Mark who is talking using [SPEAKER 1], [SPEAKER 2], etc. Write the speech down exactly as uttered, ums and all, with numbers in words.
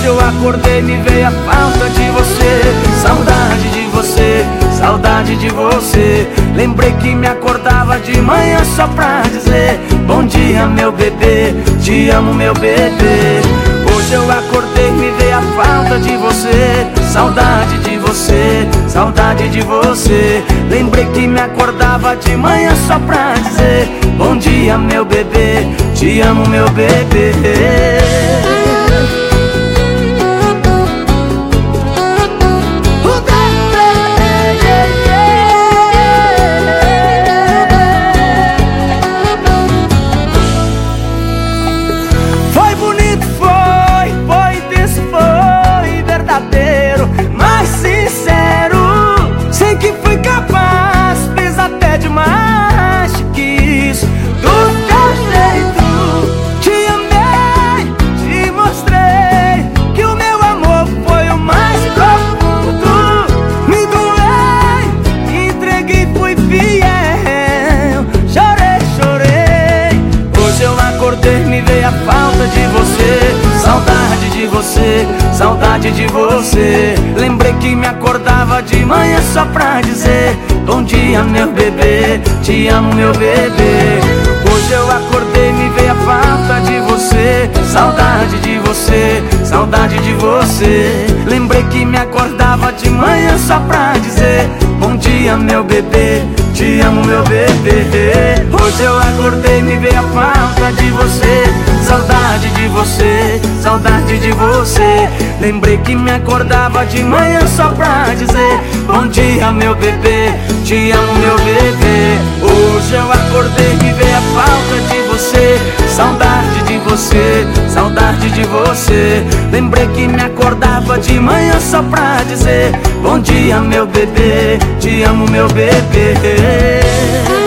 [SPEAKER 1] Hoje eu acordei, me veio a falta de você, saudade de você, saudade de você. Lembrei que me acordava de manhã só pra dizer bom dia, meu bebê, te amo, meu bebê. Hoje eu acordei, me veio a falta de você, saudade de você, saudade de você. Lembrei que me acordava de manhã só pra dizer bom dia, meu bebê, te amo, meu bebê.
[SPEAKER 2] Mais sincero, sei que fui capaz, fiz até demais que isso. Do teu jeito, te amei, te mostrei que o meu amor foi o mais profundo. Me doei, me entreguei, fui fiel, chorei, chorei.
[SPEAKER 1] Hoje eu acordei, me veio a falta de você, saudade de você, saudade de você. Lembrei que me acordava de manhã só pra dizer bom dia, meu bebê, te amo, meu bebê. Hoje eu acordei, me veio a falta de você, saudade de você, saudade de você. Lembrei que me acordava de manhã só pra dizer bom dia, meu bebê, te amo, meu bebê. Hoje eu acordei, me veio a falta de você, saudade de você, saudade de você. Lembrei que me acordava de manhã só pra dizer bom dia, meu bebê, te amo, meu bebê. Hoje eu acordei, me veio a falta de você, saudade de você, saudade de você. Lembrei que me acordava de manhã só pra dizer bom dia, meu bebê, te amo, meu bebê.